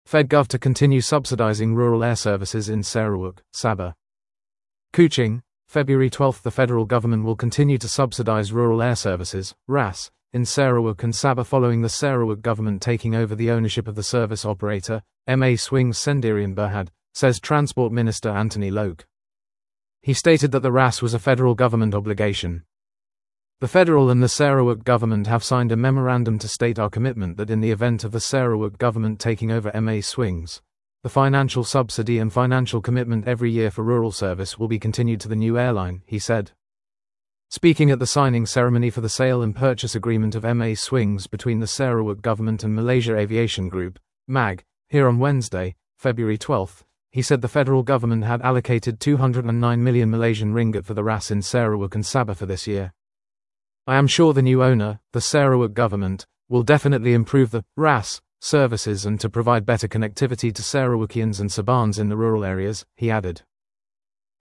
FedGov to continue subsidizing rural air services in Sarawak, Sabah. Kuching, February 12. The federal government will continue to subsidize rural air services, RAS, in Sarawak and Sabah following the Sarawak government taking over the ownership of the service operator, MA Swings Sendirian Berhad, says Transport Minister Anthony Loke. He stated that the RAS was a federal government obligation. The federal and the Sarawak government have signed a memorandum to state our commitment that in the event of the Sarawak government taking over MA Swings, the financial subsidy and financial commitment every year for rural service will be continued to the new airline, he said. Speaking at the signing ceremony for the sale and purchase agreement of MA Swings between the Sarawak government and Malaysia Aviation Group, MAG, here on Wednesday, February 12, he said the federal government had allocated 209 million Malaysian ringgit for the RAS in Sarawak and Sabah for this year. I am sure the new owner, the Sarawak government, will definitely improve the RAS services and to provide better connectivity to Sarawakians and Sabahans in the rural areas, he added.